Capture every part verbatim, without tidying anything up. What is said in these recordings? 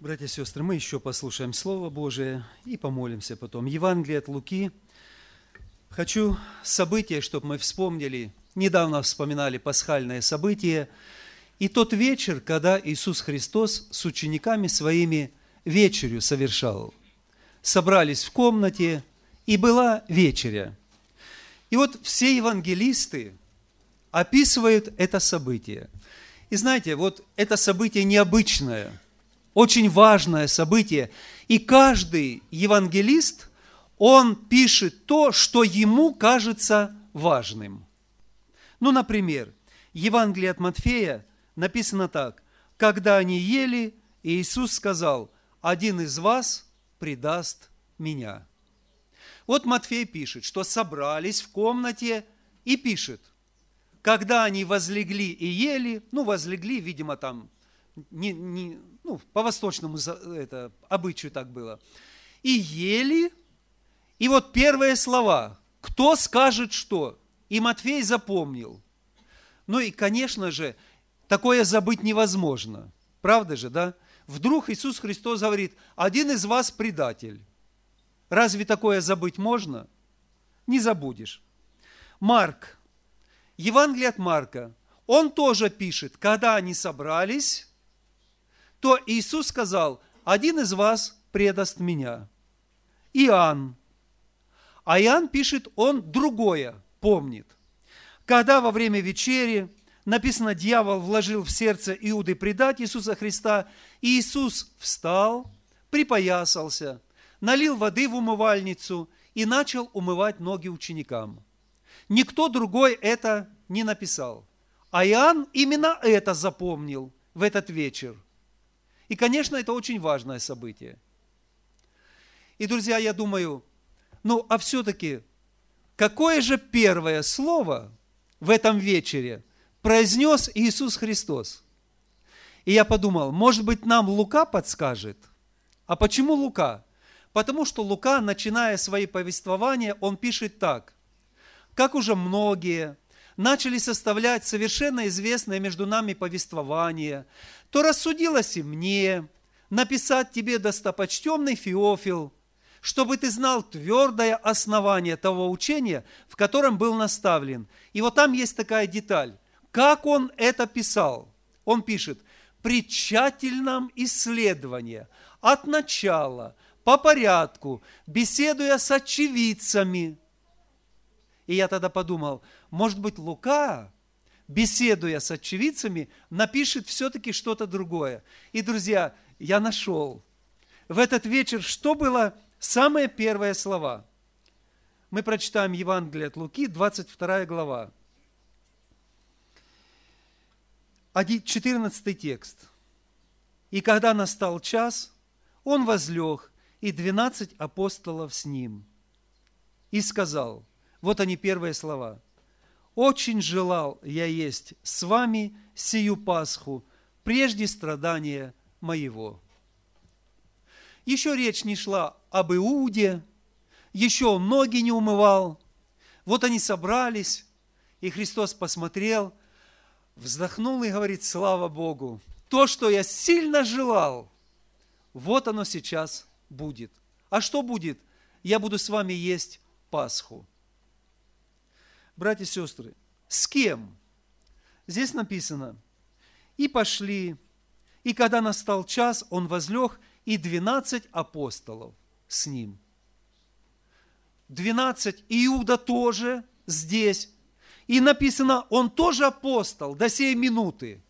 Братья и сестры, мы еще послушаем Слово Божие и помолимся потом. Евангелие от Луки. Хочу события, чтобы мы вспомнили. Недавно вспоминали пасхальное событие. И тот вечер, когда Иисус Христос с учениками своими вечерю совершал. Собрались в комнате, и была вечеря. И вот все евангелисты описывают это событие. И знаете, вот это событие необычное, очень важное событие. И каждый евангелист, он пишет то, что ему кажется важным. Ну, например, Евангелие от Матфея написано так. «Когда они ели, Иисус сказал, один из вас предаст меня». Вот Матфей пишет, что собрались в комнате и пишет. Когда они возлегли и ели, ну, возлегли, видимо, там, не, не, ну, по-восточному это, обычаю так было, и ели, и вот первые слова, кто скажет что, и Матфей запомнил. Ну и, конечно же, такое забыть невозможно, правда же, да? Вдруг Иисус Христос говорит, один из вас предатель. Разве такое забыть можно? Не забудешь. Марк, Евангелие от Марка, он тоже пишет, когда они собрались, то Иисус сказал, один из вас предаст меня. Иоанн. А Иоанн пишет, он другое помнит. Когда во время вечери, написано, дьявол вложил в сердце Иуды предать Иисуса Христа, и Иисус встал, припоясался, налил воды в умывальницу и начал умывать ноги ученикам. Никто другой это не написал. А Иоанн именно это запомнил в этот вечер. И, конечно, это очень важное событие. И, друзья, я думаю, ну, а все-таки, какое же первое слово в этом вечере произнес Иисус Христос? И я подумал, может быть, нам Лука подскажет? А почему Лука? Потому что Лука, начиная свои повествования, он пишет так. Как уже многие начали составлять совершенно известное между нами повествование, то рассудилось и мне написать тебе, достопочтенный Феофил, чтобы ты знал твердое основание того учения, в котором был наставлен. И вот там есть такая деталь. Как он это писал? Он пишет, при тщательном исследовании от начала, по порядку, беседуя с очевидцами. И я тогда подумал, может быть, Лука, беседуя с очевидцами, напишет все-таки что-то другое. И, друзья, я нашел. В этот вечер что было самые первые слова? Мы прочитаем Евангелие от Луки, двадцать вторая глава. четырнадцатый текст. «И когда настал час, он возлег, и двенадцать апостолов с ним. И сказал», вот они первые слова, «Очень желал я есть с вами сию Пасху, прежде страдания моего». Еще речь не шла об Иуде, еще он ноги не умывал. Вот они собрались, и Христос посмотрел, вздохнул и говорит, слава Богу, то, что я сильно желал, вот оно сейчас будет. А что будет? Я буду с вами есть Пасху. Братья и сестры, с кем? Здесь написано, и пошли, и когда настал час, он возлег, и двенадцать апостолов с ним. Двенадцать, Иуда тоже здесь. И написано, он тоже апостол до сей минуты.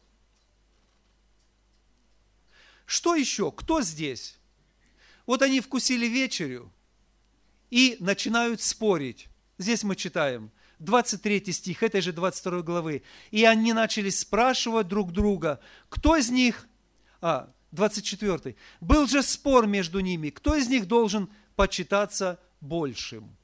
Что еще? Кто здесь? Вот они вкусили вечерю и начинают спорить. Здесь мы читаем, двадцать третий стих этой же двадцать второй главы. И они начали спрашивать друг друга, кто из них, а, двадцать четвёртый, был же спор между ними, кто из них должен почитаться большим.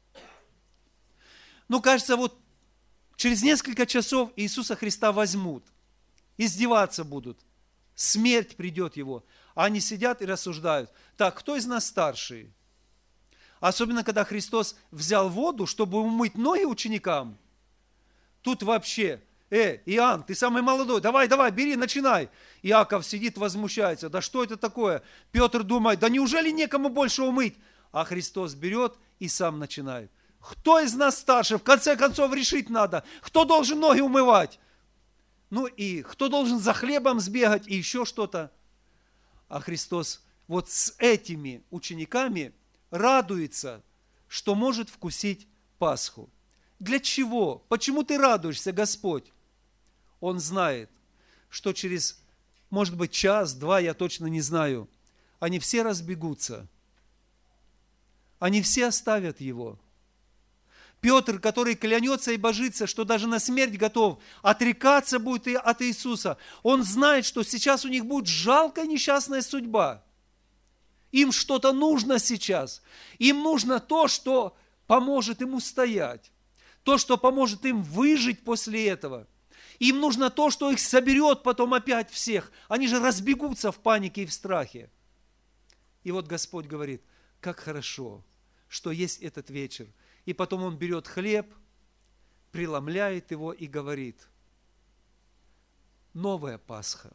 Ну, кажется, вот через несколько часов Иисуса Христа возьмут, издеваться будут, смерть придет его. А они сидят и рассуждают, так, кто из нас старший? Особенно, когда Христос взял воду, чтобы умыть ноги ученикам. Тут вообще Э, Иоанн, ты самый молодой, давай, давай, бери, начинай. Иаков сидит, возмущается, да что это такое? Петр думает, да неужели некому больше умыть? А Христос берет и сам начинает. Кто из нас старше? В конце концов решить надо. Кто должен ноги умывать? Ну и кто должен за хлебом сбегать и еще что-то? А Христос вот с этими учениками радуется, что может вкусить Пасху. Для чего? Почему ты радуешься, Господь? Он знает, что через, может быть, час, два, я точно не знаю, они все разбегутся. Они все оставят Его. Петр, который клянется и божится, что даже на смерть готов, отрекаться будет и от Иисуса, он знает, что сейчас у них будет жалкая несчастная судьба. Им что-то нужно сейчас. Им нужно то, что поможет им устоять. То, что поможет им выжить после этого. Им нужно то, что их соберет потом опять всех. Они же разбегутся в панике и в страхе. И вот Господь говорит, как хорошо, что есть этот вечер. И потом Он берет хлеб, преломляет его и говорит, новая Пасха.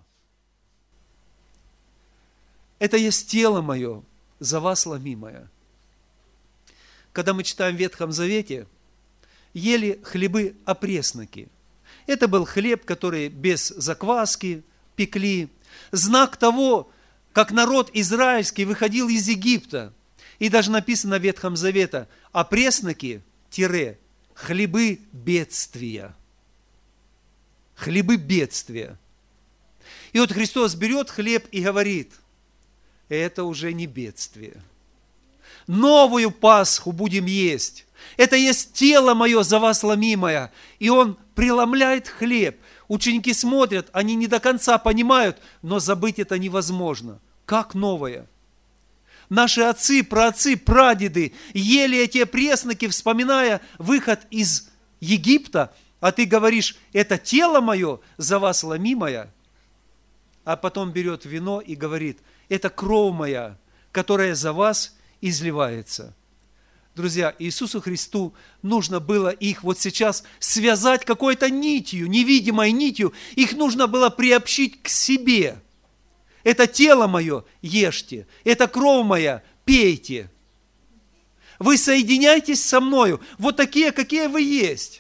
Это есть тело мое, за вас ломимое. Когда мы читаем в Ветхом Завете, ели хлебы опресноки. Это был хлеб, который без закваски пекли. Знак того, как народ израильский выходил из Египта. И даже написано в Ветхом Завете, опресноки, тире, хлебы бедствия. Хлебы бедствия. И вот Христос берет хлеб и говорит, это уже не бедствие. Новую Пасху будем есть. Это есть тело мое за вас ломимое. И Он преломляет хлеб. Ученики смотрят, они не до конца понимают, но забыть это невозможно. Как новое? Наши отцы, праотцы, прадеды ели эти пресноки, вспоминая выход из Египта, а ты говоришь, это тело мое за вас ломимое, а потом берет вино и говорит, это кровь моя, которая за вас изливается. Друзья, Иисусу Христу нужно было их вот сейчас связать какой-то нитью, невидимой нитью, их нужно было приобщить к себе. Это тело мое, ешьте, это кровь моя, пейте. Вы соединяйтесь со мною, вот такие, какие вы есть.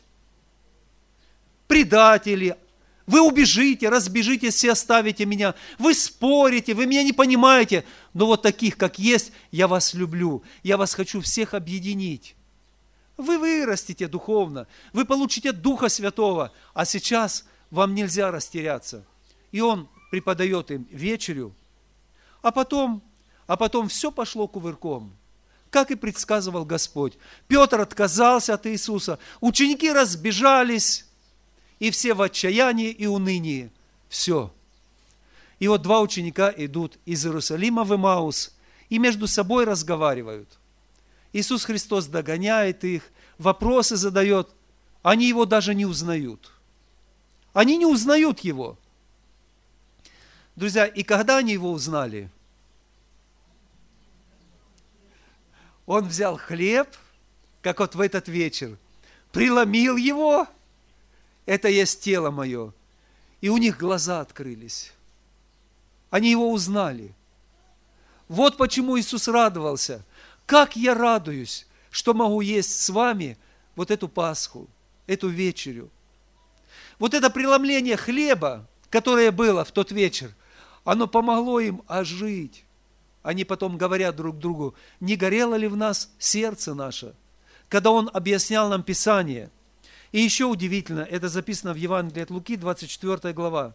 Предатели, вы убежите, разбежитесь и оставите меня. Вы спорите, вы меня не понимаете, но вот таких, как есть, я вас люблю, я вас хочу всех объединить. Вы вырастете духовно, вы получите Духа Святого, а сейчас вам нельзя растеряться. И Он преподает им вечерю, а потом, а потом все пошло кувырком, как и предсказывал Господь. Петр отказался от Иисуса, ученики разбежались, и все в отчаянии и унынии. Все. И вот два ученика идут из Иерусалима в Эмаус и между собой разговаривают. Иисус Христос догоняет их, вопросы задает, они Его даже не узнают. Они не узнают Его. Друзья, и когда они Его узнали, Он взял хлеб, как вот в этот вечер, преломил его, это есть тело мое, и у них глаза открылись. Они Его узнали. Вот почему Иисус радовался. Как я радуюсь, что могу есть с вами вот эту Пасху, эту вечерю. Вот это преломление хлеба, которое было в тот вечер, оно помогло им ожить. Они потом говорят друг другу, не горело ли в нас сердце наше, когда Он объяснял нам Писание. И еще удивительно, это записано в Евангелии от Луки, двадцать четвёртая глава.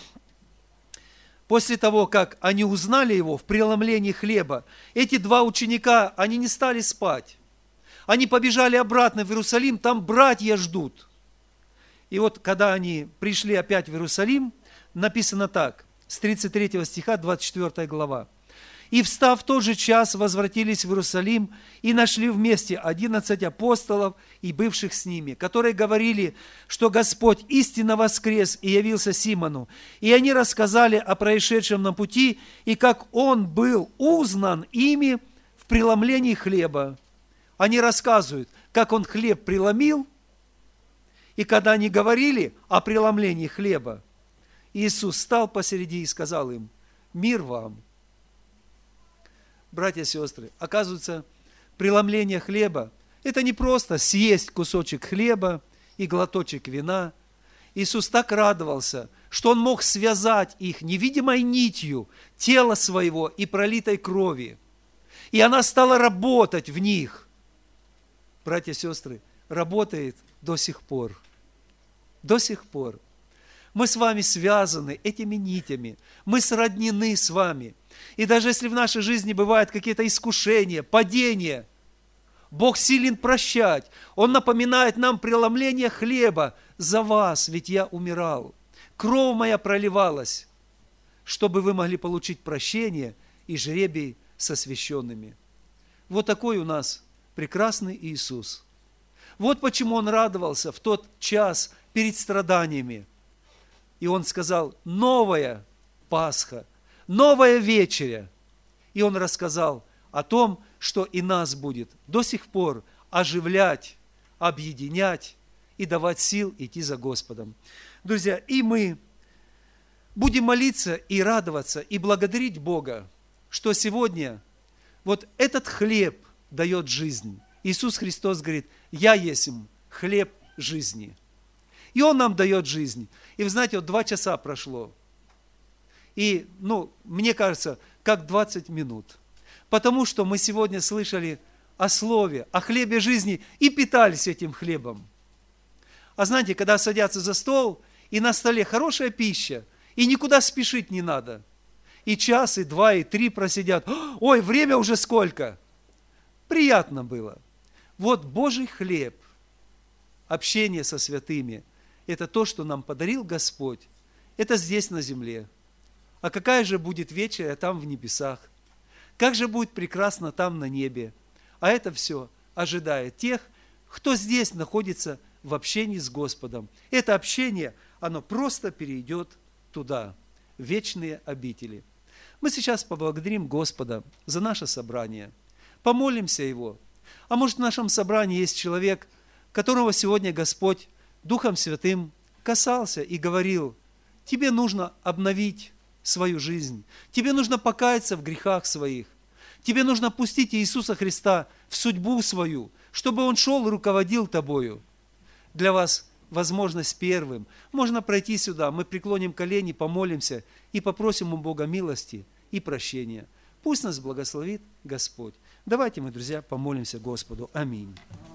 После того, как они узнали Его в преломлении хлеба, эти два ученика, они не стали спать. Они побежали обратно в Иерусалим, там братья ждут. И вот, когда они пришли опять в Иерусалим, написано так, с тридцать третьего стиха, двадцать четвёртая глава. «И, встав в тот же час, возвратились в Иерусалим и нашли вместе одиннадцать апостолов и бывших с ними, которые говорили, что Господь истинно воскрес и явился Симону. И они рассказали о происшедшем на пути, и как Он был узнан ими в преломлении хлеба». Они рассказывают, как Он хлеб преломил, И когда они говорили о преломлении хлеба, Иисус встал посреди и сказал им: «Мир вам». Братья и сестры, оказывается, преломление хлеба – это не просто съесть кусочек хлеба и глоточек вина. Иисус так радовался, что Он мог связать их невидимой нитью тела своего и пролитой крови. И она стала работать в них. Братья и сестры, работает до сих пор. До сих пор. Мы с вами связаны этими нитями. Мы сроднены с вами. И даже если в нашей жизни бывают какие-то искушения, падения, Бог силен прощать. Он напоминает нам преломление хлеба. За вас, ведь я умирал. Кровь моя проливалась, чтобы вы могли получить прощение и жребий со священными. Вот такой у нас прекрасный Иисус. Вот почему Он радовался в тот час перед страданиями. И Он сказал: новая Пасха, новая вечеря. И Он рассказал о том, что и нас будет до сих пор оживлять, объединять и давать сил идти за Господом. Друзья, и мы будем молиться и радоваться, и благодарить Бога, что сегодня вот этот хлеб дает жизнь. Иисус Христос говорит: «Я есть хлеб жизни». И Он нам дает жизнь. И вы знаете, вот два часа прошло. И, ну, мне кажется, как двадцать минут. Потому что мы сегодня слышали о Слове, о хлебе жизни и питались этим хлебом. А знаете, когда садятся за стол, и на столе хорошая пища, и никуда спешить не надо. И час, и два, и три просидят. Ой, время уже сколько! Приятно было. Вот Божий хлеб, общение со святыми, это то, что нам подарил Господь. Это здесь на земле. А какая же будет вечеря там в небесах? Как же будет прекрасно там на небе? А это все ожидает тех, кто здесь находится в общении с Господом. Это общение, оно просто перейдет туда, в вечные обители. Мы сейчас поблагодарим Господа за наше собрание, помолимся Его. А может, в нашем собрании есть человек, которого сегодня Господь Духом Святым касался и говорил: тебе нужно обновить свою жизнь, тебе нужно покаяться в грехах своих, тебе нужно пустить Иисуса Христа в судьбу свою, чтобы Он шел и руководил тобою. Для вас возможность первым. Можно пройти сюда, мы преклоним колени, помолимся и попросим у Бога милости и прощения. Пусть нас благословит Господь. Давайте мы, друзья, помолимся Господу. Аминь.